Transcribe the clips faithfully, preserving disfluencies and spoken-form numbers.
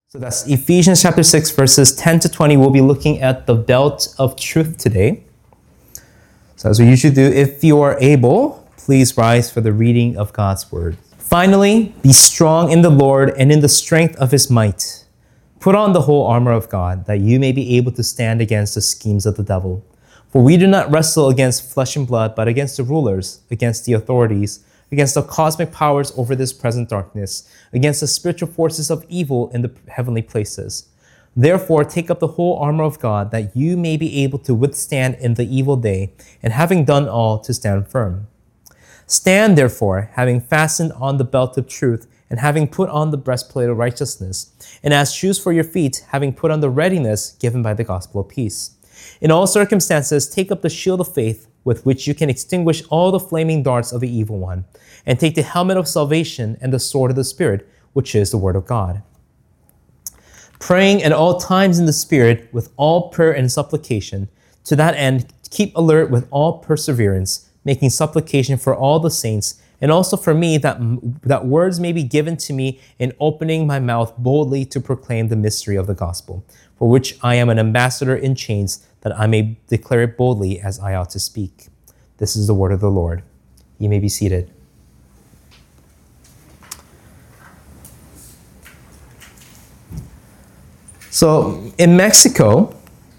So that's Ephesians chapter six, verses ten to twenty. We'll be looking at the belt of truth today. So as we usually do, if you are able, please rise for the reading of God's word. Finally, be strong in the Lord and in the strength of his might. Put on the whole armor of God, that you may be able to stand against the schemes of the devil. For we do not wrestle against flesh and blood, but against the rulers, against the authorities, against the cosmic powers over this present darkness, against the spiritual forces of evil in the heavenly places. Therefore, take up the whole armor of God, that you may be able to withstand in the evil day, and having done all, to stand firm. Stand therefore, having fastened on the belt of truth, and having put on the breastplate of righteousness, and as shoes for your feet, having put on the readiness given by the gospel of peace. In all circumstances, take up the shield of faith, with which you can extinguish all the flaming darts of the evil one, and take the helmet of salvation and the sword of the Spirit, which is the word of God. Praying at all times in the Spirit with all prayer and supplication, to that end keep alert with all perseverance, making supplication for all the saints, and also for me, that, that words may be given to me in opening my mouth boldly to proclaim the mystery of the gospel, for which I am an ambassador in chains, that I may declare it boldly as I ought to speak. This is the word of the Lord. You may be seated. So in Mexico,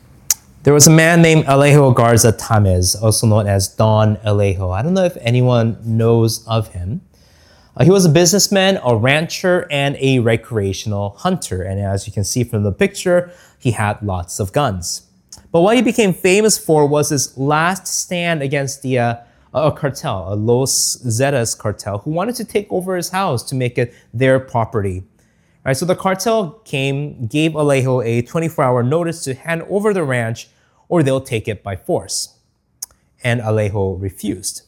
there was a man named Alejo Garza Tamez, also known as Don Alejo. I don't know if anyone knows of him. Uh, he was a businessman, a rancher, and a recreational hunter. And as you can see from the picture, he had lots of guns. But what he became famous for was his last stand against the uh, a cartel, a Los Zetas cartel, who wanted to take over his house to make it their property. Right, so the cartel came, gave Alejo a twenty-four hour notice to hand over the ranch, or they'll take it by force. And Alejo refused.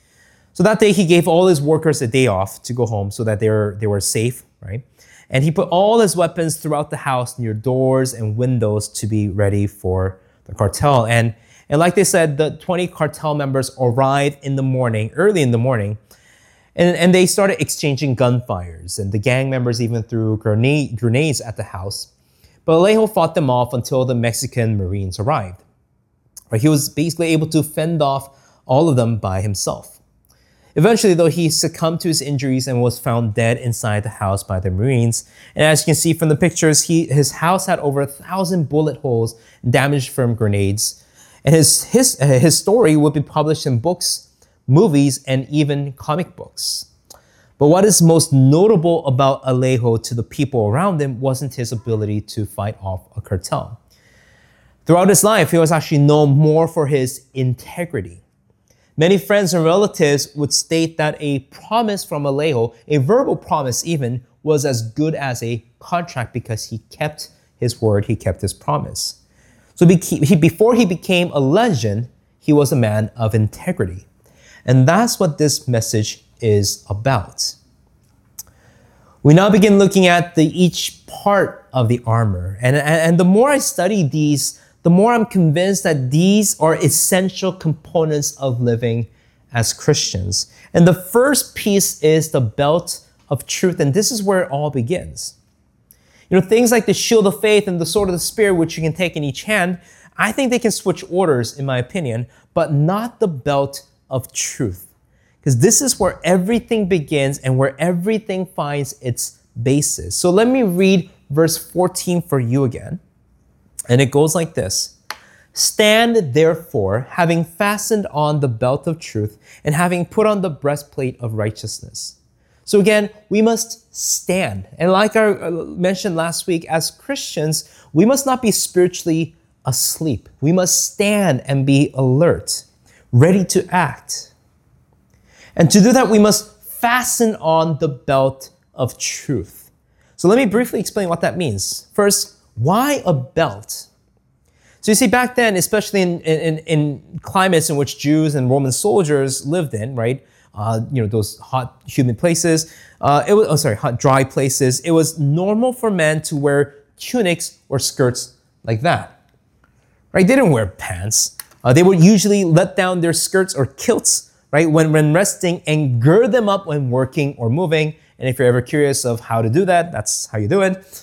So that day, he gave all his workers a day off to go home so that they were, they were safe, right? And he put all his weapons throughout the house near doors and windows to be ready for the cartel. And, and like they said, the twenty cartel members arrived in the morning, early in the morning, and, and they started exchanging gunfires. And the gang members even threw grenade, grenades at the house. But Alejo fought them off until the Mexican Marines arrived. He was basically able to fend off all of them by himself. Eventually, though, he succumbed to his injuries and was found dead inside the house by the Marines. And as you can see from the pictures, he, his house had over a thousand bullet holes damaged from grenades. And his, his, uh, his story would be published in books, movies, and even comic books. But what is most notable about Alejo to the people around him wasn't his ability to fight off a cartel. Throughout his life, he was actually known more for his integrity. Many friends and relatives would state that a promise from Alejo, a verbal promise even, was as good as a contract because he kept his word, he kept his promise. So before he became a legend, he was a man of integrity. And that's what this message is about. We now begin looking at the each part of the armor. And, and, and the more I study these, the more I'm convinced that these are essential components of living as Christians. And the first piece is the belt of truth. And this is where it all begins. You know, things like the shield of faith and the sword of the Spirit, which you can take in each hand, I think they can switch orders, in my opinion, but not the belt of truth. Because this is where everything begins and where everything finds its basis. So let me read verse fourteen for you again. And it goes like this. Stand therefore, having fastened on the belt of truth and having put on the breastplate of righteousness. So again, we must stand. And like I mentioned last week, as Christians, we must not be spiritually asleep. We must stand and be alert, ready to act. And to do that, we must fasten on the belt of truth. So let me briefly explain what that means. First, why a belt? So you see, back then, especially in, in, in climates in which Jews and Roman soldiers lived in, right? Uh, you know, those hot, humid places. Uh, it was, oh, sorry, hot, dry places. It was normal for men to wear tunics or skirts like that, right? They didn't wear pants. Uh, they would usually let down their skirts or kilts, right, when, when resting, and gird them up when working or moving. And if you're ever curious of how to do that, that's how you do it.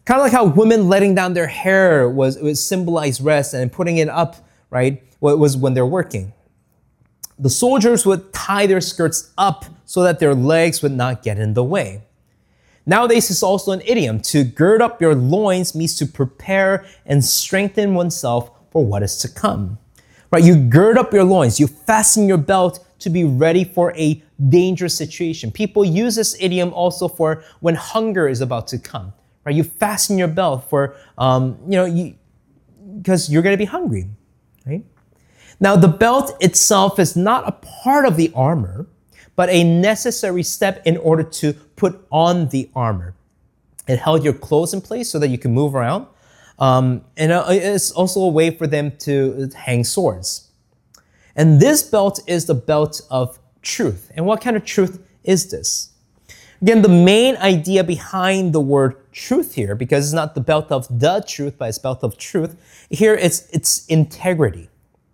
Kind of like how women letting down their hair was, was symbolized rest, and putting it up, right, was when they're working. The soldiers would tie their skirts up so that their legs would not get in the way. Nowadays, it's also an idiom. To gird up your loins means to prepare and strengthen oneself for what is to come. Right? You gird up your loins. You fasten your belt to be ready for a dangerous situation. People use this idiom also for when hunger is about to come. Right? You fasten your belt for, um, you know, you, because you're going to be hungry. Right? Now, the belt itself is not a part of the armor, but a necessary step in order to put on the armor. It held your clothes in place so that you can move around. Um, and it's also a way for them to hang swords. And this belt is the belt of truth. And what kind of truth is this? Again, the main idea behind the word truth here, because it's not the belt of the truth, but it's belt of truth, here it's, it's integrity.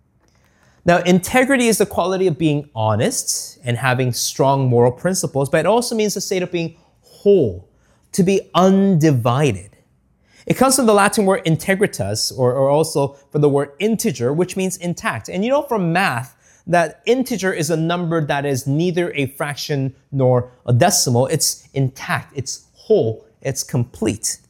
Now, integrity is the quality of being honest and having strong moral principles, but it also means the state of being whole, to be undivided. It comes from the Latin word integritas, or, or also from the word integer, which means intact. And you know from math that integer is a number that is neither a fraction nor a decimal. It's intact, it's whole, it's complete.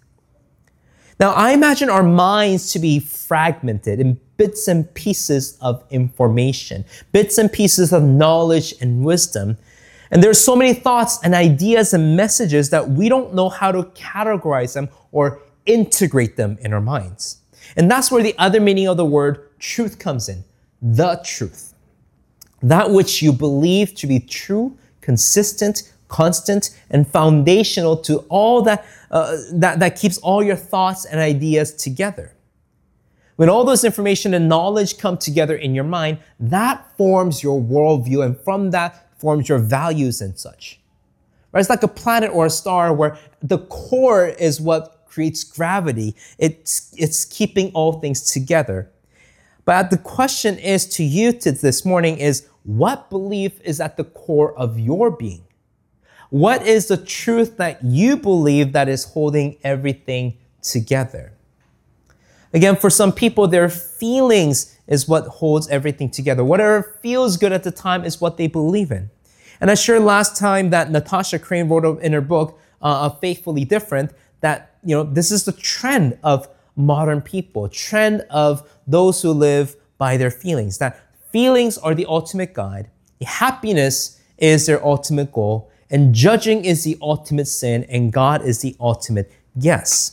Now, I imagine our minds to be fragmented in bits and pieces of information, bits and pieces of knowledge and wisdom. And there's so many thoughts and ideas and messages that we don't know how to categorize them or integrate them in our minds. And that's where the other meaning of the word truth comes in, the truth. That which you believe to be true, consistent, constant, and foundational to all that, uh, that, that keeps all your thoughts and ideas together. When all those information and knowledge come together in your mind, that forms your worldview, and from that forms your values and such. Right? It's like a planet or a star where the core is what creates gravity. It's, it's keeping all things together. But the question is to you to this morning is, what belief is at the core of your being? What is the truth that you believe that is holding everything together? Again, for some people, their feelings is what holds everything together. Whatever feels good at the time is what they believe in. And I shared last time that Natasha Crane wrote in her book, uh, Faithfully Different, that, you know, this is the trend of modern people, trend of those who live by their feelings, that feelings are the ultimate guide, happiness is their ultimate goal, and judging is the ultimate sin, and God is the ultimate yes.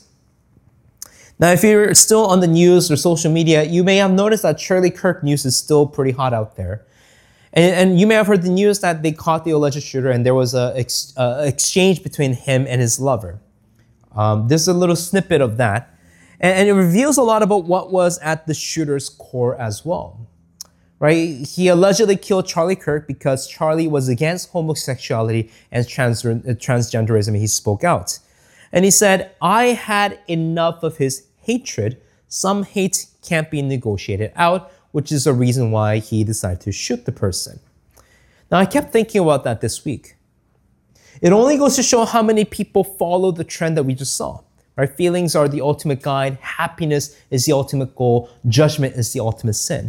Now, if you're still on the news or social media, you may have noticed that Charlie Kirk news is still pretty hot out there. And, and you may have heard the news that they caught the alleged shooter and there was an ex, uh, exchange between him and his lover. Um, there's a little snippet of that. And, and it reveals a lot about what was at the shooter's core as well. Right? He allegedly killed Charlie Kirk because Charlie was against homosexuality and trans, uh, transgenderism, and he spoke out. And he said, I had enough of his hatred. Some hate can't be negotiated out, which is a reason why he decided to shoot the person. Now, I kept thinking about that this week. It only goes to show how many people follow the trend that we just saw. Right? Feelings are the ultimate guide. Happiness is the ultimate goal. Judgment is the ultimate sin.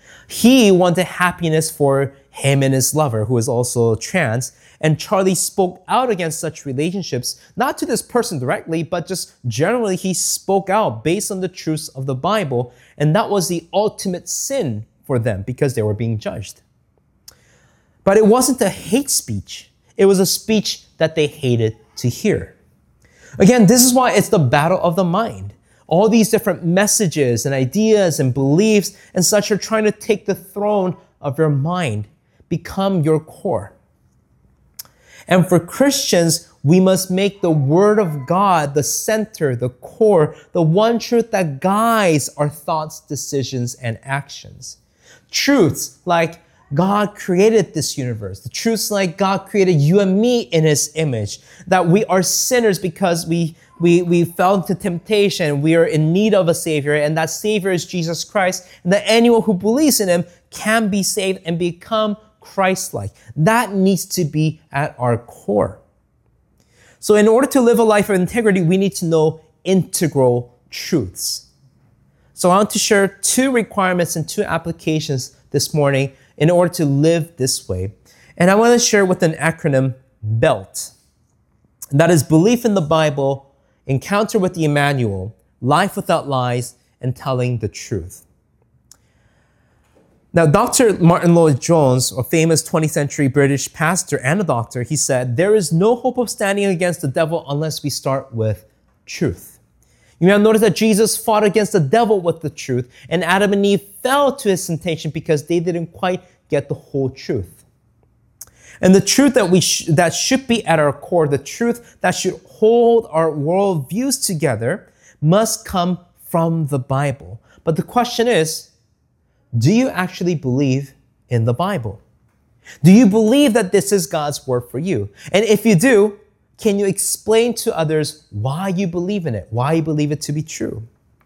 He wanted happiness for him and his lover, who is also trans, and Charlie spoke out against such relationships, not to this person directly, but just generally he spoke out based on the truths of the Bible, and that was the ultimate sin for them because they were being judged. But it wasn't a hate speech. It was a speech that they hated to hear. Again, this is why it's the battle of the mind. All these different messages and ideas and beliefs and such are trying to take the throne of your mind, become your core. And for Christians, we must make the Word of God the center, the core, the one truth that guides our thoughts, decisions, and actions. Truths like God created this universe. The truths like God created you and me in His image. That we are sinners because we, we, we fell into temptation. We are in need of a Savior, and that Savior is Jesus Christ. And that anyone who believes in Him can be saved and become Christ-like. That needs to be at our core. So in order to live a life of integrity, we need to know integral truths. So I want to share two requirements and two applications this morning in order to live this way. And I want to share with an acronym, BELT. That is belief in the Bible, encounter with the Emmanuel, life without lies, and telling the truth. Now, Doctor Martin Lloyd-Jones, a famous twentieth century British pastor and a doctor, he said, there is no hope of standing against the devil unless we start with truth. You may have noticed that Jesus fought against the devil with the truth, and Adam and Eve fell to his temptation because they didn't quite get the whole truth. And the truth that we sh- that should be at our core, the truth that should hold our worldviews together, must come from the Bible. But the question is, do you actually believe in the Bible? Do you believe that this is God's word for you? And if you do, can you explain to others why you believe in it, why you believe it to be true?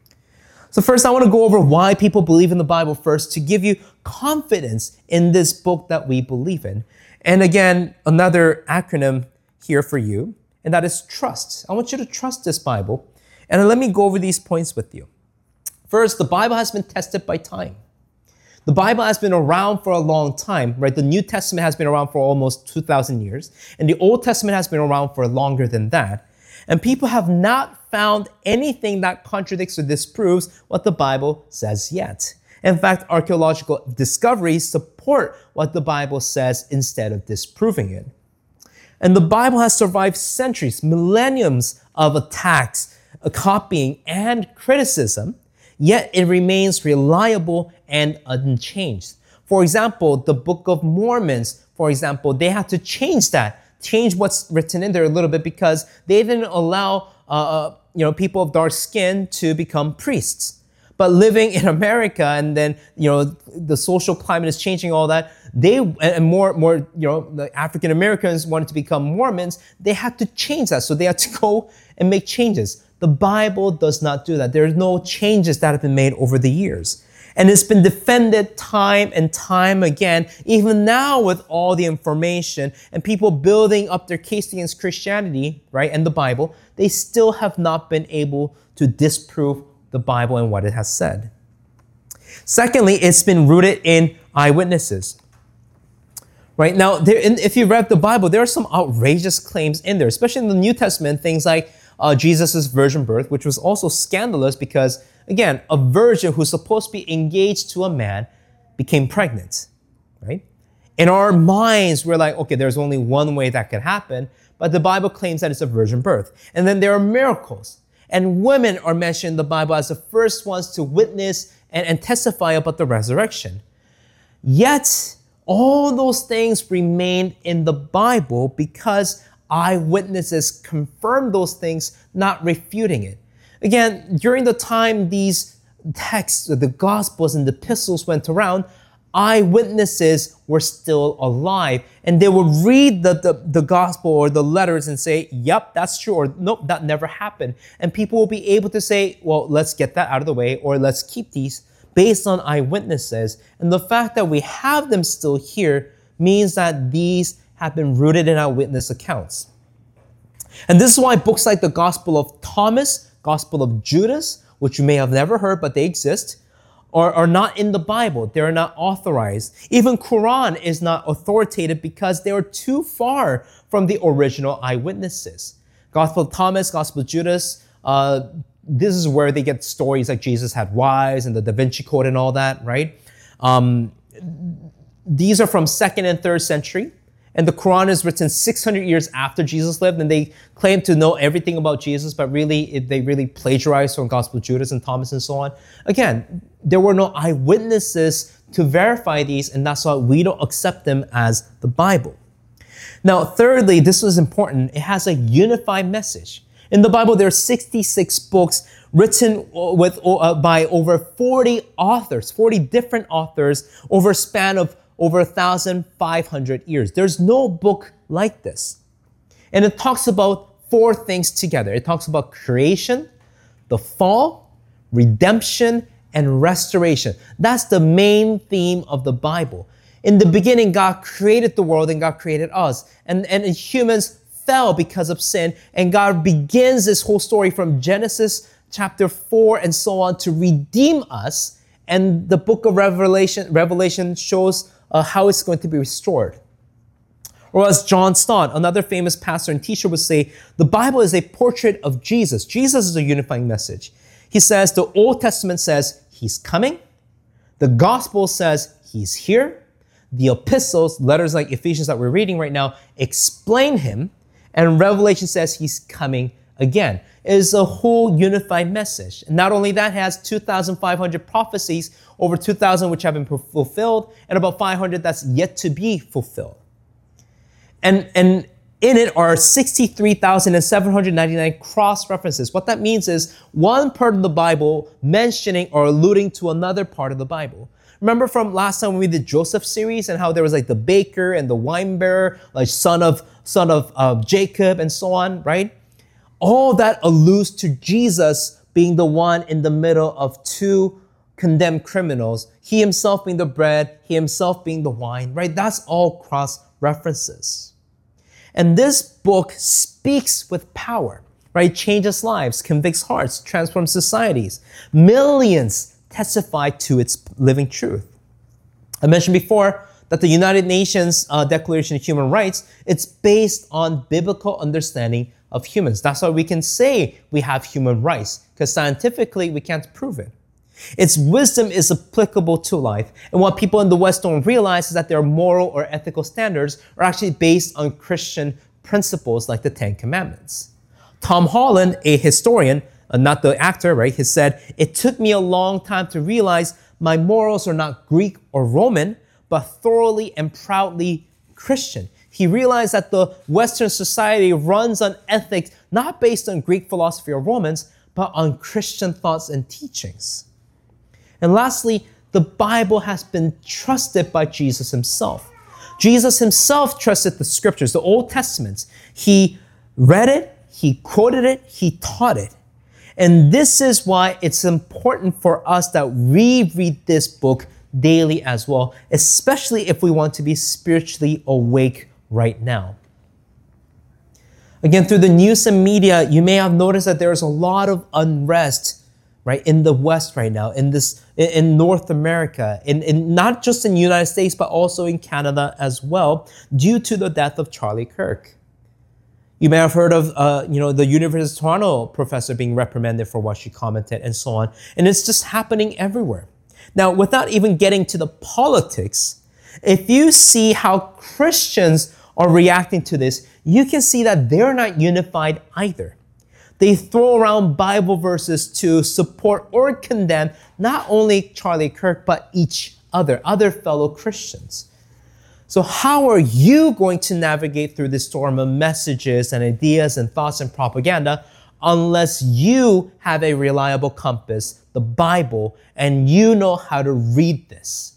So first, I want to go over why people believe in the Bible first to give you confidence in this book that we believe in. And again, another acronym here for you, and that is trust. I want you to trust this Bible. And let me go over these points with you. First, the Bible has been tested by time. The Bible has been around for a long time, right? The New Testament has been around for almost two thousand years, and the Old Testament has been around for longer than that. And people have not found anything that contradicts or disproves what the Bible says yet. In fact, archaeological discoveries support what the Bible says instead of disproving it. And the Bible has survived centuries, millenniums of attacks, copying, and criticism, yet it remains reliable and unchanged. For example, the Book of Mormons, for example, they had to change that, change what's written in there a little bit because they didn't allow uh, you know, people of dark skin to become priests. But living in America, and then, you know, the social climate is changing, all that, they, and more, more, you know, the African Americans wanted to become Mormons, they had to change that. So they had to go and make changes. The Bible does not do that. There are no changes that have been made over the years. And it's been defended time and time again, even now with all the information and people building up their case against Christianity, right, and the Bible, they still have not been able to disprove the Bible and what it has said. Secondly, it's been rooted in eyewitnesses. Right now, there, in, if you read the Bible, there are some outrageous claims in there, especially in the New Testament, things like uh, Jesus' virgin birth, which was also scandalous because, again, a virgin who's supposed to be engaged to a man became pregnant, right? In our minds, we're like, okay, there's only one way that could happen, but the Bible claims that it's a virgin birth. And then there are miracles. And women are mentioned in the Bible as the first ones to witness and, and testify about the resurrection. Yet, all those things remain in the Bible because eyewitnesses confirm those things, not refuting it. Again, during the time these texts, the Gospels and the epistles went around, eyewitnesses were still alive. And they would read the, the, the gospel or the letters and say, yep, that's true, or nope, that never happened. And people will be able to say, well, let's get that out of the way, or let's keep these based on eyewitnesses. And the fact that we have them still here means that these have been rooted in eyewitness accounts. And this is why books like the Gospel of Thomas, Gospel of Judas, which you may have never heard, but they exist, Are, are not in the Bible. They're not authorized. Even Quran is not authoritative because they are too far from the original eyewitnesses. Gospel of Thomas, Gospel of Judas, uh, this is where they get stories like Jesus had wives and the Da Vinci Code and all that, right? Um, these are from second and third century. And the Quran is written six hundred years after Jesus lived, and they claim to know everything about Jesus, but really, it, they really plagiarized from Gospel of Judas and Thomas and so on. Again, there were no eyewitnesses to verify these, and that's why we don't accept them as the Bible. Now, thirdly, this was important. It has a unified message. In the Bible, there are sixty-six books written with uh, by over forty authors, forty different authors over a span of over one thousand five hundred years. There's no book like this. And it talks about four things together. It talks about creation, the fall, redemption, and restoration. That's the main theme of the Bible. In the beginning, God created the world and God created us. And, and humans fell because of sin, and God begins this whole story from Genesis chapter four and so on to redeem us, and the book of Revelation, Revelation shows uh, how it's going to be restored. Or as John Stott, another famous pastor and teacher, would say, the Bible is a portrait of Jesus. Jesus is a unifying message. He says the Old Testament says he's coming. The Gospel says he's here. The epistles, letters like Ephesians that we're reading right now, explain him. And Revelation says he's coming again. It is a whole unified message. And not only that, it has two thousand five hundred prophecies, over two thousand which have been fulfilled, and about five hundred that's yet to be fulfilled. And, and in it are sixty-three thousand seven hundred ninety-nine cross-references. What that means is one part of the Bible mentioning or alluding to another part of the Bible. Remember from last time when we did Joseph series and how there was like the baker and the wine bearer, like son of, son of uh, Jacob and so on, right? All that alludes to Jesus being the one in the middle of two condemned criminals, he himself being the bread, he himself being the wine, right? That's all cross-references. And this book speaks with power, right? Changes lives, convicts hearts, transforms societies. Millions testify to its living truth. I mentioned before that the United Nations uh, Declaration of Human Rights, it's based on biblical understanding of humans. That's why we can say we have human rights, because scientifically we can't prove it. Its wisdom is applicable to life. And what people in the West don't realize is that their moral or ethical standards are actually based on Christian principles like the Ten Commandments. Tom Holland, a historian, uh, not the actor, right, has said, "It took me a long time to realize my morals are not Greek or Roman, but thoroughly and proudly Christian." He realized that the Western society runs on ethics not based on Greek philosophy or Romans, but on Christian thoughts and teachings. And lastly, the Bible has been trusted by Jesus himself. Jesus himself trusted the scriptures, the Old Testament. He read it, he quoted it, he taught it. And this is why it's important for us that we read this book daily as well, especially if we want to be spiritually awake right now. Again, through the news and media, you may have noticed that there's a lot of unrest, right, in the West right now, in this, in North America, in, in not just in the United States, but also in Canada as well, due to the death of Charlie Kirk. You may have heard of, uh, you know, the University of Toronto professor being reprimanded for what she commented and so on. And it's just happening everywhere. Now, without even getting to the politics, if you see how Christians are reacting to this, you can see that they're not unified either. They throw around Bible verses to support or condemn not only Charlie Kirk, but each other, other fellow Christians. So how are you going to navigate through this storm of messages and ideas and thoughts and propaganda unless you have a reliable compass, the Bible, and you know how to read this?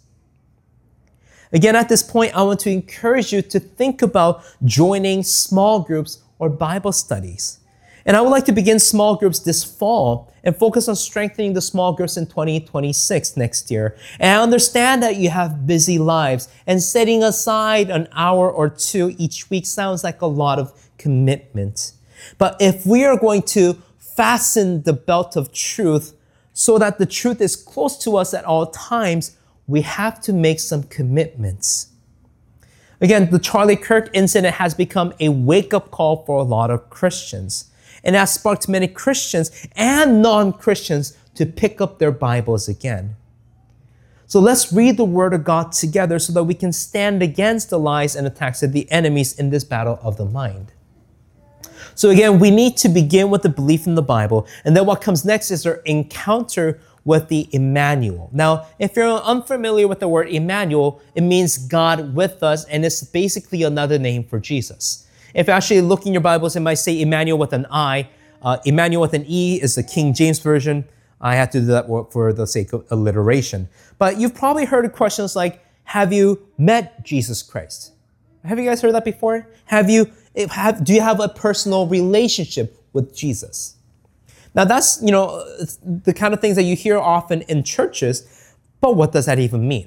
Again, at this point, I want to encourage you to think about joining small groups or Bible studies. And I would like to begin small groups this fall and focus on strengthening the small groups in twenty twenty-six next year. And I understand that you have busy lives, and setting aside an hour or two each week sounds like a lot of commitment. But if we are going to fasten the belt of truth so that the truth is close to us at all times, we have to make some commitments. Again, the Charlie Kirk incident has become a wake-up call for a lot of Christians. And has sparked many Christians and non-Christians to pick up their Bibles again. So let's read the Word of God together so that we can stand against the lies and attacks of the enemies in this battle of the mind. So again, we need to begin with the belief in the Bible, and then what comes next is our encounter with the Emmanuel. Now, if you're unfamiliar with the word Emmanuel, it means God with us, and it's basically another name for Jesus. If you actually look in your Bibles, it might say Emmanuel with an I. Uh, Emmanuel with an E is the King James Version. I had to do that for the sake of alliteration. But you've probably heard questions like, have you met Jesus Christ? Have you guys heard that before? Have you, have, do you have a personal relationship with Jesus? Now that's, you know, the kind of things that you hear often in churches, but what does that even mean?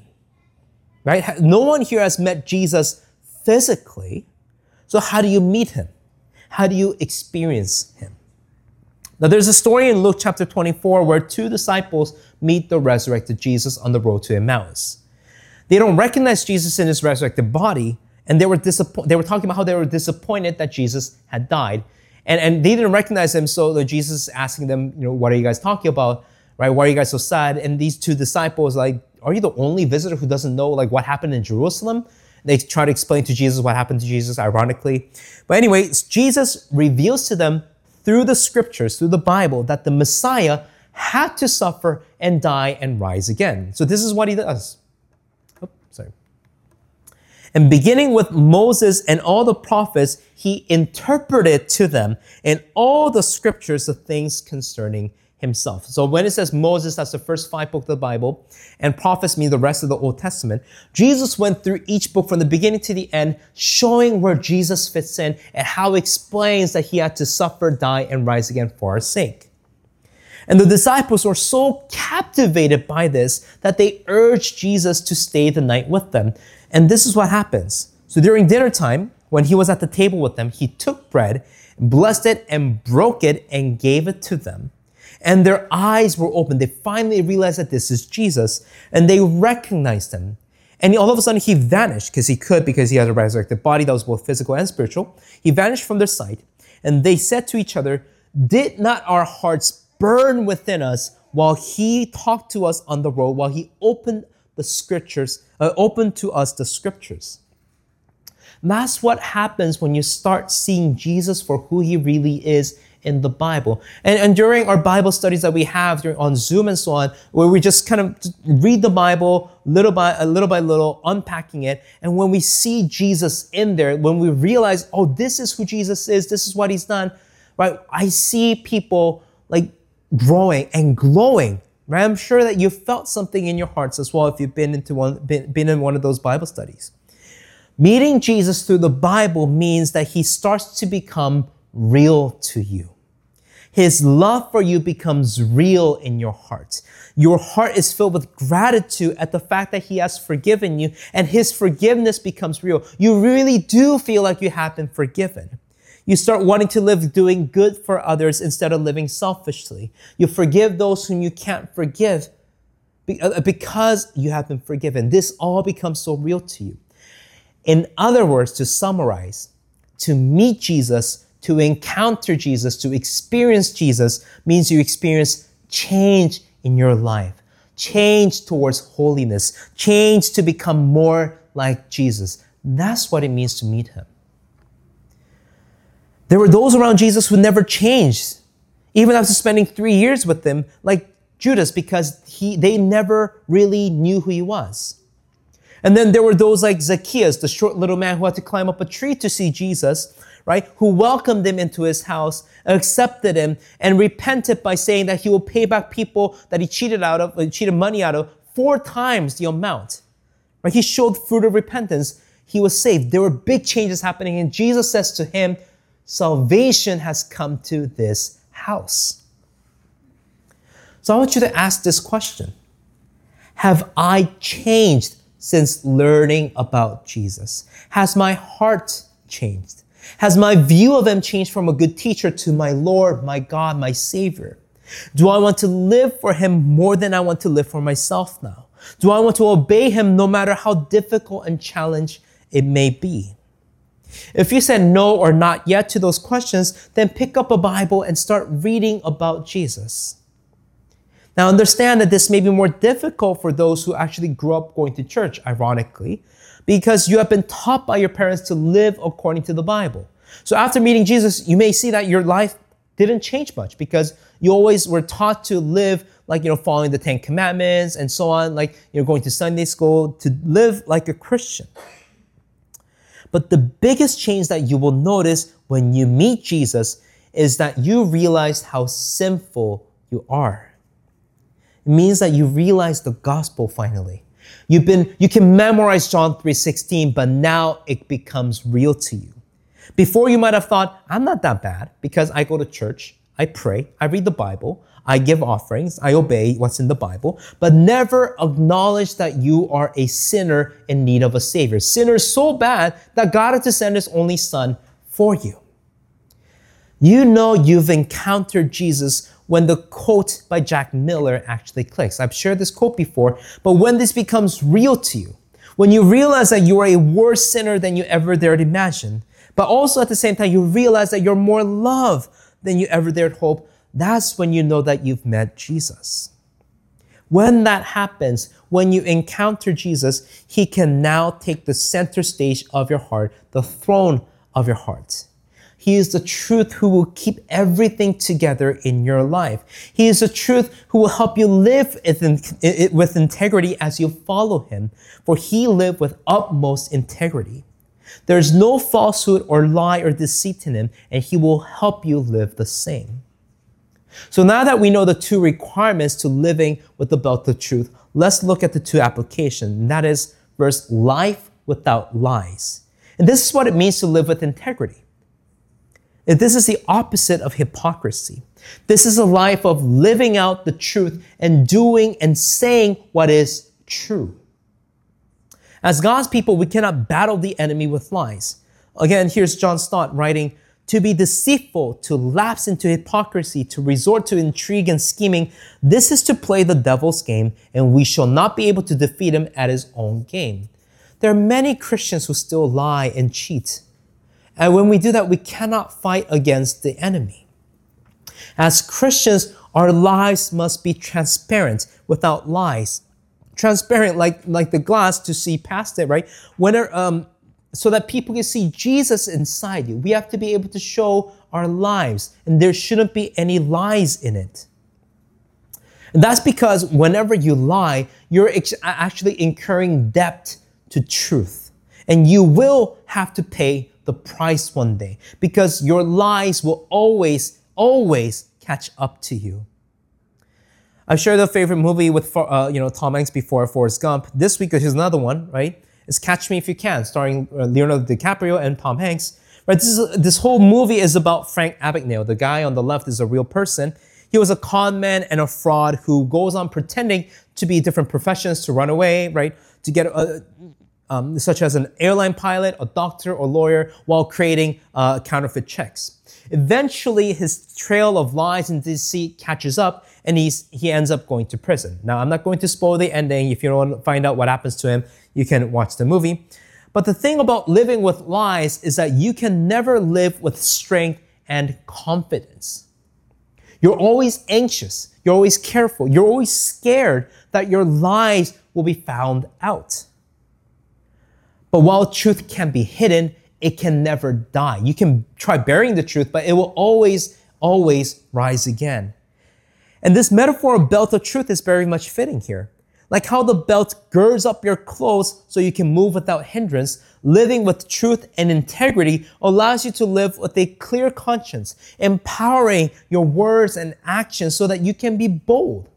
Right? No one here has met Jesus physically. So how do you meet him? How do you experience him? Now, there's a story in Luke chapter twenty-four where two disciples meet the resurrected Jesus on the road to Emmaus. They don't recognize Jesus in his resurrected body, and they were disappointed. They were talking about how they were disappointed that Jesus had died, and and they didn't recognize him. So the Jesus is asking them, you know, what are you guys talking about, right? Why are you guys so sad? And these two disciples, like, are you the only visitor who doesn't know like what happened in Jerusalem? They try to explain to Jesus what happened to Jesus, ironically. But anyway, Jesus reveals to them through the scriptures, through the Bible, that the Messiah had to suffer and die and rise again. So this is what he does. Oh, sorry. And beginning with Moses and all the prophets, he interpreted to them in all the scriptures the things concerning himself. So when it says Moses, that's the first five books of the Bible, and prophets mean the rest of the Old Testament, Jesus went through each book from the beginning to the end, showing where Jesus fits in and how it explains that he had to suffer, die, and rise again for our sake. And the disciples were so captivated by this that they urged Jesus to stay the night with them. And this is what happens. So during dinner time, when he was at the table with them, he took bread, blessed it, and broke it, and gave it to them. And their eyes were opened. They finally realized that this is Jesus, and they recognized him. And all of a sudden, he vanished, because he could, because he had a resurrected body that was both physical and spiritual. He vanished from their sight, and they said to each other, "Did not our hearts burn within us while he talked to us on the road, while he opened the scriptures, uh, opened to us the scriptures?" And that's what happens when you start seeing Jesus for who he really is in the Bible. And, and during our Bible studies that we have during, on Zoom and so on, where we just kind of read the Bible little by uh, little by little, unpacking it. And when we see Jesus in there, when we realize, oh, this is who Jesus is, this is what he's done, right? I see people like growing and glowing, right? I'm sure that you felt something in your hearts as well if you've been into one, been, been in one of those Bible studies. Meeting Jesus through the Bible means that he starts to become real to you. His love for you becomes real in your heart. Your heart is filled with gratitude at the fact that he has forgiven you, and his forgiveness becomes real. You really do feel like you have been forgiven. You start wanting to live doing good for others instead of living selfishly. You forgive those whom you can't forgive because you have been forgiven. This all becomes so real to you. In other words, to summarize, to meet Jesus, to encounter Jesus, to experience Jesus means you experience change in your life, change towards holiness, change to become more like Jesus. That's what it means to meet him. There were those around Jesus who never changed, even after spending three years with him, like Judas, because he they never really knew who he was. And then there were those like Zacchaeus, the short little man who had to climb up a tree to see Jesus, right? Who welcomed him into his house, accepted him, and repented by saying that he will pay back people that he cheated out of, uh, cheated money out of, four times the amount. Right? He showed fruit of repentance. He was saved. There were big changes happening, and Jesus says to him, "Salvation has come to this house." So I want you to ask this question: have I changed since learning about Jesus? Has my heart changed? Has my view of him changed from a good teacher to my Lord, my God, my Savior? Do I want to live for him more than I want to live for myself now? Do I want to obey him no matter how difficult and challenging it may be? If you said no or not yet to those questions, then pick up a Bible and start reading about Jesus. Now understand that this may be more difficult for those who actually grew up going to church, ironically, because you have been taught by your parents to live according to the Bible. So after meeting Jesus, you may see that your life didn't change much because you always were taught to live like, you know, following the Ten Commandments and so on, like you're going to Sunday school, to live like a Christian. But the biggest change that you will notice when you meet Jesus is that you realize how sinful you are. It means that you realize the gospel finally. You've been, you can memorize John three sixteen, but now it becomes real to you. Before you might have thought, I'm not that bad because I go to church, I pray, I read the Bible, I give offerings, I obey what's in the Bible, but never acknowledge that you are a sinner in need of a Savior. Sinner so bad that God had to send his only Son for you. You know you've encountered Jesus when the quote by Jack Miller actually clicks. I've shared this quote before, but when this becomes real to you, when you realize that you are a worse sinner than you ever dared imagine, but also at the same time you realize that you're more loved than you ever dared hope, that's when you know that you've met Jesus. When that happens, when you encounter Jesus, he can now take the center stage of your heart, the throne of your heart. He is the truth who will keep everything together in your life. He is the truth who will help you live with integrity as you follow him, for he lived with utmost integrity. There's no falsehood or lie or deceit in him, and he will help you live the same. So now that we know the two requirements to living with the belt of truth, let's look at the two applications. And that is, first, life without lies. And this is what it means to live with integrity. And this is the opposite of hypocrisy. This is a life of living out the truth and doing and saying what is true. As God's people, we cannot battle the enemy with lies. Again, here's John Stott writing, to be deceitful, to lapse into hypocrisy, to resort to intrigue and scheming, this is to play the devil's game, and we shall not be able to defeat him at his own game. There are many Christians who still lie and cheat. And when we do that, we cannot fight against the enemy. As Christians, our lives must be transparent without lies. Transparent like, like the glass to see past it, right? When are, um, so that people can see Jesus inside you. We have to be able to show our lives, and there shouldn't be any lies in it. And that's because whenever you lie, you're ex- actually incurring debt to truth. And you will have to pay the price one day, because your lies will always, always catch up to you. I've shared a favorite movie with uh, you know Tom Hanks before, Forrest Gump. This week, here's another one, right? It's Catch Me If You Can, starring Leonardo DiCaprio and Tom Hanks. Right? This is this whole movie is about Frank Abagnale. The guy on the left is a real person. He was a con man and a fraud who goes on pretending to be different professions to run away, right? To get a, um, such as an airline pilot, a doctor, or lawyer, while creating uh, counterfeit checks. Eventually, his trail of lies and deceit catches up, and he's he ends up going to prison. Now, I'm not going to spoil the ending. If you don't want to find out what happens to him, you can watch the movie. But the thing about living with lies is that you can never live with strength and confidence. You're always anxious. You're always careful. You're always scared that your lies will be found out. But while truth can be hidden, it can never die. You can try burying the truth, but it will always, always rise again. And this metaphor of belt of truth is very much fitting here. Like how the belt girds up your clothes so you can move without hindrance, living with truth and integrity allows you to live with a clear conscience, empowering your words and actions so that you can be bold.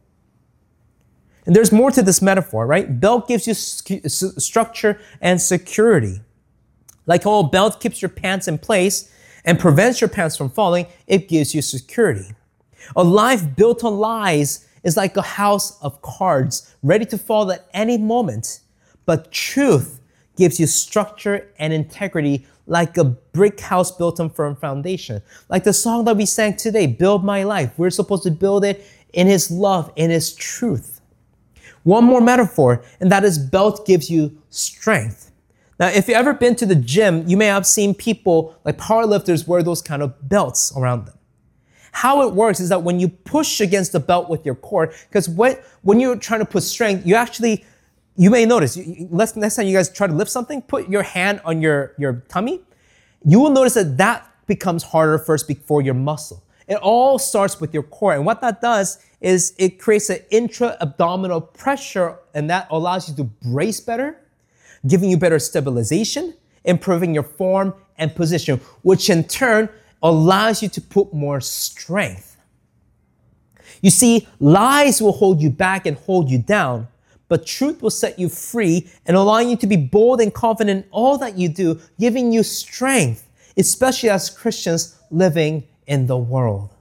And there's more to this metaphor, right? Belt gives you st- structure and security. Like how a belt keeps your pants in place and prevents your pants from falling, it gives you security. A life built on lies is like a house of cards ready to fall at any moment. But truth gives you structure and integrity like a brick house built on firm foundation. Like the song that we sang today, Build My Life. We're supposed to build it in His love, in His truth. One more metaphor, and that is belt gives you strength. Now, if you've ever been to the gym, you may have seen people, like powerlifters, wear those kind of belts around them. How it works is that when you push against the belt with your core, because when, when you're trying to put strength, you actually, you may notice, you, let's, next time you guys try to lift something, put your hand on your, your tummy. You will notice that that becomes harder first before your muscle. It all starts with your core. And what that does is it creates an intra-abdominal pressure, and that allows you to brace better, giving you better stabilization, improving your form and position, which in turn allows you to put more strength. You see, lies will hold you back and hold you down, but truth will set you free and allowing you to be bold and confident in all that you do, giving you strength, especially as Christians living in the world.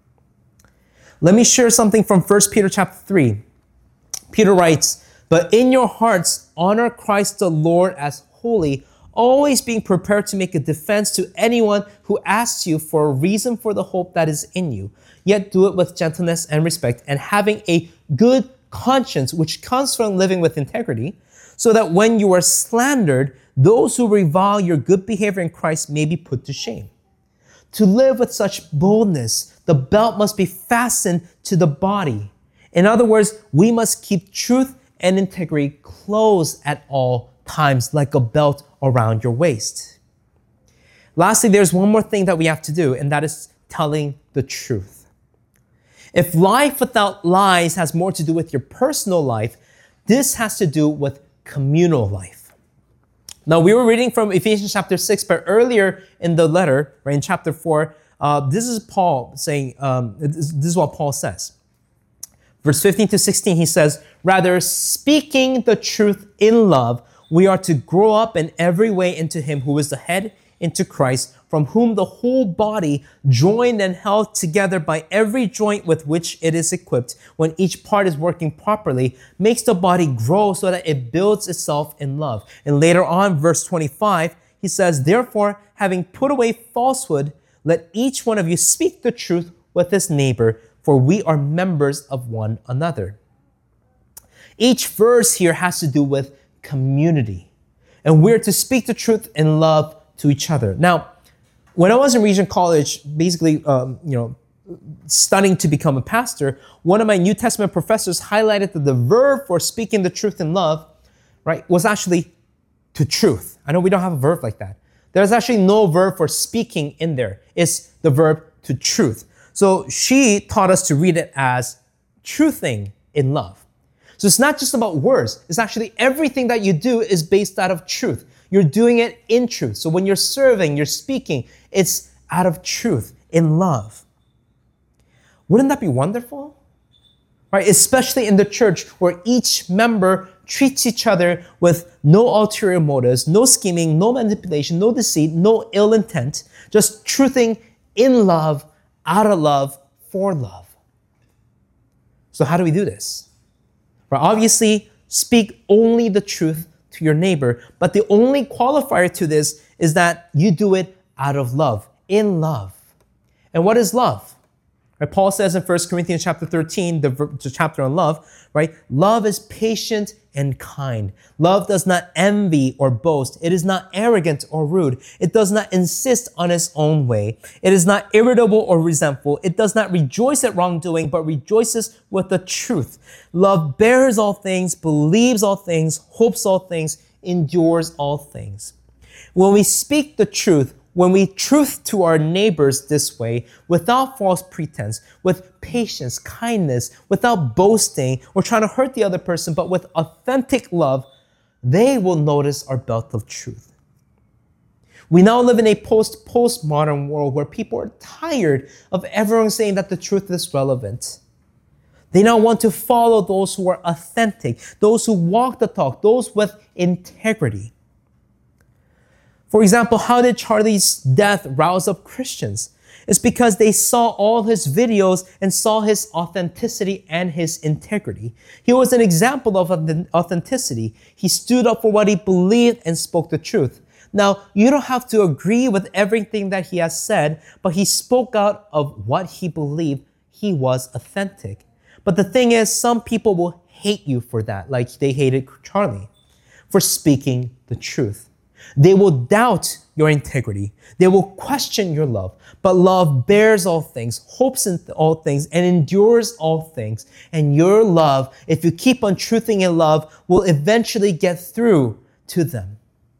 Let me share something from First Peter chapter three. Peter writes, "But in your hearts, honor Christ the Lord as holy, always being prepared to make a defense to anyone who asks you for a reason for the hope that is in you. Yet do it with gentleness and respect, and having a good conscience, which comes from living with integrity, so that when you are slandered, those who revile your good behavior in Christ may be put to shame. To live with such boldness, the belt must be fastened to the body. In other words, we must keep truth and integrity close at all times, like a belt around your waist. Lastly, there's one more thing that we have to do, and that is telling the truth. If life without lies has more to do with your personal life, this has to do with communal life. Now, we were reading from Ephesians chapter six, but earlier in the letter, right, in chapter four, uh, this is Paul saying, um, this, this is what Paul says. Verse fifteen to sixteen, he says, rather, speaking the truth in love, we are to grow up in every way into him who is the head, into Christ, from whom the whole body, joined and held together by every joint with which it is equipped, when each part is working properly, makes the body grow so that it builds itself in love. And later on, verse twenty-five, he says, therefore, having put away falsehood, let each one of you speak the truth with his neighbor, for we are members of one another. Each verse here has to do with community, and we're to speak the truth in love to each other. Now, when I was in Regent College, basically, um, you know, studying to become a pastor, one of my New Testament professors highlighted that the verb for speaking the truth in love, right, was actually to truth. I know we don't have a verb like that. There's actually no verb for speaking in there. It's the verb to truth. So she taught us to read it as truthing in love. So it's not just about words. It's actually everything that you do is based out of truth. You're doing it in truth. So when you're serving, you're speaking, it's out of truth, in love. Wouldn't that be wonderful? Right? Especially in the church where each member treats each other with no ulterior motives, no scheming, no manipulation, no deceit, no ill intent, just truthing in love, out of love, for love. So how do we do this? Well, obviously, speak only the truth to your neighbor, but the only qualifier to this is that you do it out of love, in love. And what is love? Right? Paul says in First Corinthians chapter thirteen, the, the chapter on love, right? Love is patient and kind. Love does not envy or boast. It is not arrogant or rude. It does not insist on its own way. It is not irritable or resentful. It does not rejoice at wrongdoing, but rejoices with the truth. Love bears all things, believes all things, hopes all things, endures all things. When we speak the truth, when we truth to our neighbors this way, without false pretense, with patience, kindness, without boasting or trying to hurt the other person, but with authentic love, they will notice our belt of truth. We now live in a post-postmodern world where people are tired of everyone saying that the truth is relevant. They now want to follow those who are authentic, those who walk the talk, those with integrity. For example, how did Charlie's death rouse up Christians? It's because they saw all his videos and saw his authenticity and his integrity. He was an example of authenticity. He stood up for what he believed and spoke the truth. Now, you don't have to agree with everything that he has said, but he spoke out of what he believed. He was authentic. But the thing is, some people will hate you for that, like they hated Charlie, for speaking the truth. They will doubt your integrity. They will question your love. But love bears all things, hopes in all things, and endures all things. And your love, if you keep on truthing in love, will eventually get through to them.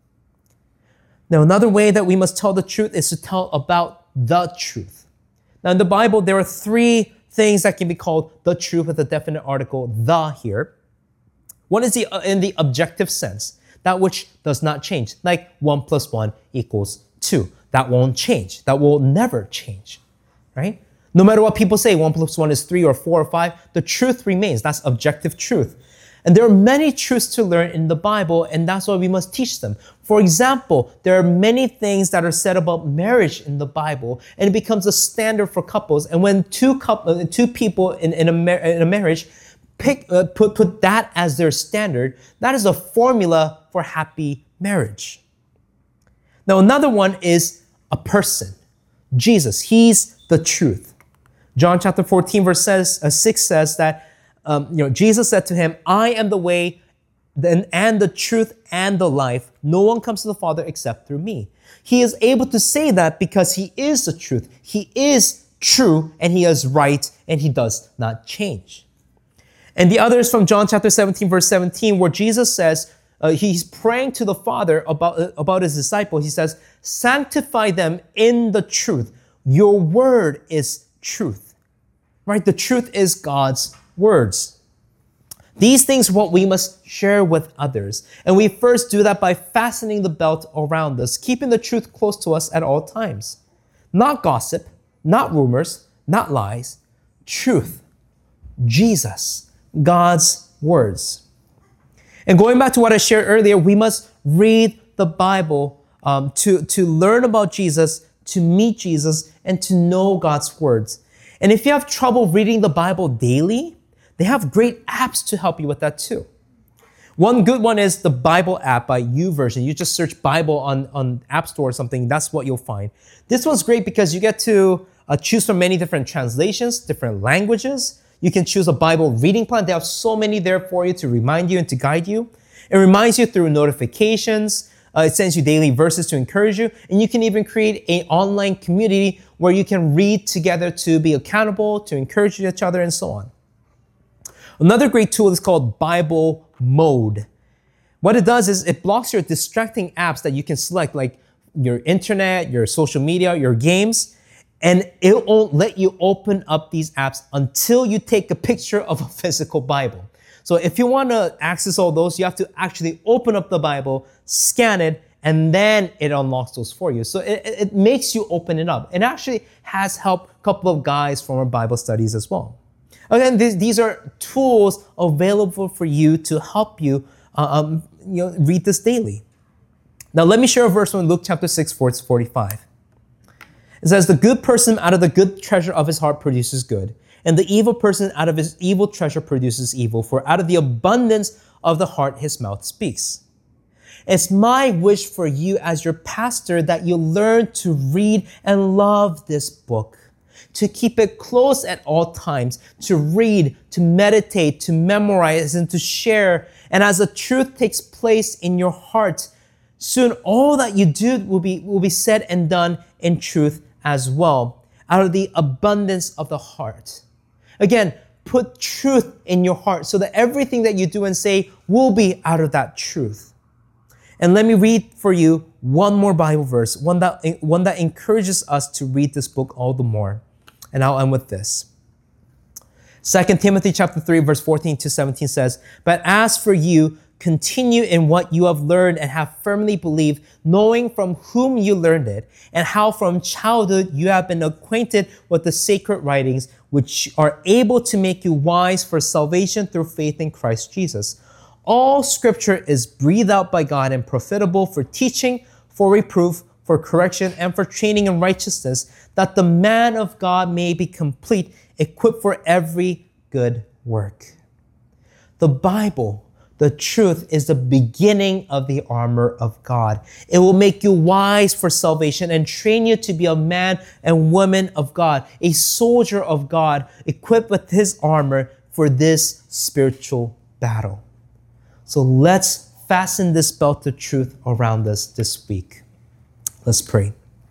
Now, another way that we must tell the truth is to tell about the truth. Now, in the Bible, there are three things that can be called the truth with a definite article, the here. One is the, uh, in the objective sense. That which does not change, like one plus one equals two. That won't change. That will never change, right? No matter what people say, one plus one is three or four or five, the truth remains. That's objective truth. And there are many truths to learn in the Bible, and that's why we must teach them. For example, there are many things that are said about marriage in the Bible, and it becomes a standard for couples. And when two couple, two people in, in, a, mar- in a marriage Pick, uh, put, put that as their standard, that is a formula for happy marriage. Now, another one is a person, Jesus. He's the truth. John chapter fourteen, verse says, uh, six says that um, you know, Jesus said to him, I am the way and the truth and the life. No one comes to the Father except through me. He is able to say that because he is the truth. He is true and he is right and he does not change. And the other is from John chapter seventeen, verse seventeen, where Jesus says, uh, he's praying to the Father about, uh, about his disciples. He says, sanctify them in the truth. Your word is truth, right? The truth is God's words. These things are what we must share with others. And we first do that by fastening the belt around us, keeping the truth close to us at all times. Not gossip, not rumors, not lies. Truth. Jesus. God's words. And going back to what I shared earlier, we must read the Bible um, to, to learn about Jesus, to meet Jesus, and to know God's words. And if you have trouble reading the Bible daily, they have great apps to help you with that too. One good one is the Bible app by YouVersion. You just search Bible on, on App Store or something, that's what you'll find. This one's great because you get to uh, choose from many different translations, different languages. You can choose a Bible reading plan. They have so many there for you to remind you and to guide you. It reminds you through notifications. Uh, it sends you daily verses to encourage you. And you can even create an online community where you can read together to be accountable, to encourage each other, and so on. Another great tool is called Bible Mode. What it does is it blocks your distracting apps that you can select, like your internet, your social media, your games, and it won't let you open up these apps until you take a picture of a physical Bible. So if you want to access all those, you have to actually open up the Bible, scan it, and then it unlocks those for you. So it, it makes you open it up. It actually has helped a couple of guys from our Bible studies as well. Again, these, these are tools available for you to help you, uh, um, you know, read this daily. Now, let me share a verse from Luke chapter six, verse forty-five. It says, the good person out of the good treasure of his heart produces good, and the evil person out of his evil treasure produces evil, for out of the abundance of the heart his mouth speaks. It's my wish for you as your pastor that you learn to read and love this book, to keep it close at all times, to read, to meditate, to memorize, and to share. And as the truth takes place in your heart, soon all that you do will be, will be said and done in truth as well, out of the abundance of the heart. Again, put truth in your heart so that everything that you do and say will be out of that truth. And let me read for you one more Bible verse, one that, one that encourages us to read this book all the more. And I'll end with this. Second Timothy chapter three, verse fourteen to seventeen says, but as for you, continue in what you have learned and have firmly believed, knowing from whom you learned it, and how from childhood you have been acquainted with the sacred writings, which are able to make you wise for salvation through faith in Christ Jesus. All scripture is breathed out by God and profitable for teaching, for reproof, for correction, and for training in righteousness, that the man of God may be complete, equipped for every good work. The Bible, the truth, is the beginning of the armor of God. It will make you wise for salvation and train you to be a man and woman of God, a soldier of God, equipped with his armor for this spiritual battle. So let's fasten this belt of truth around us this week. Let's pray.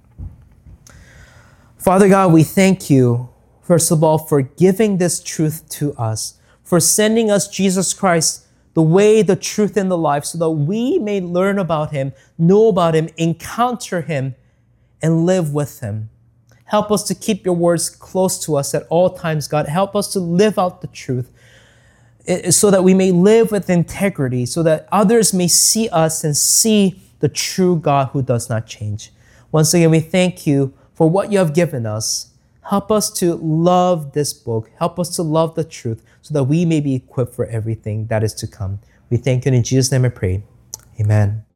Father God, we thank you, first of all, for giving this truth to us, for sending us Jesus Christ, the way, the truth, and the life, so that we may learn about him, know about him, encounter him, and live with him. Help us to keep your words close to us at all times, God. Help us to live out the truth so that we may live with integrity, so that others may see us and see the true God who does not change. Once again, we thank you for what you have given us. Help us to love this book. Help us to love the truth so that we may be equipped for everything that is to come. We thank you, and in Jesus' name I pray. Amen.